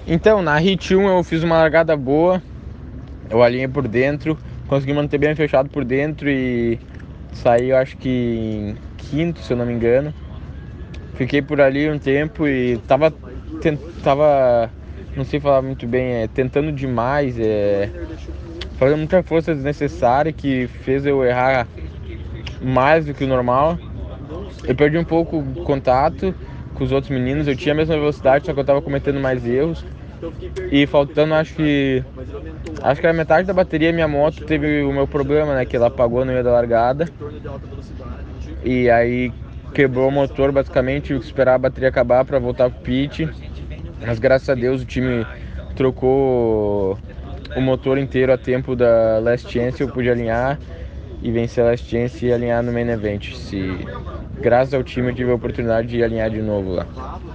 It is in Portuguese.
Então, na Hit 1 eu fiz uma largada boa, eu alinhei por dentro, consegui manter bem fechado por dentro e saí, eu acho que em quinto, se eu não me engano. Fiquei por ali um tempo e tava, não sei falar muito bem, tentando demais, fazendo muita força desnecessária que fez eu errar mais do que o normal. Eu perdi um pouco o contato com os outros meninos, eu tinha a mesma velocidade, só que eu tava cometendo mais erros. E faltando, acho que a metade da bateria, minha moto teve o meu problema, né, que ela apagou no meio da largada. E aí quebrou o motor, basicamente, tive que esperar a bateria acabar para voltar pro pit. Mas graças a Deus o time trocou o motor inteiro a tempo da Last Chance, eu pude alinhar e vencer a Last Chance e alinhar no Main Event. Graças ao time eu tive a oportunidade de alinhar de novo lá.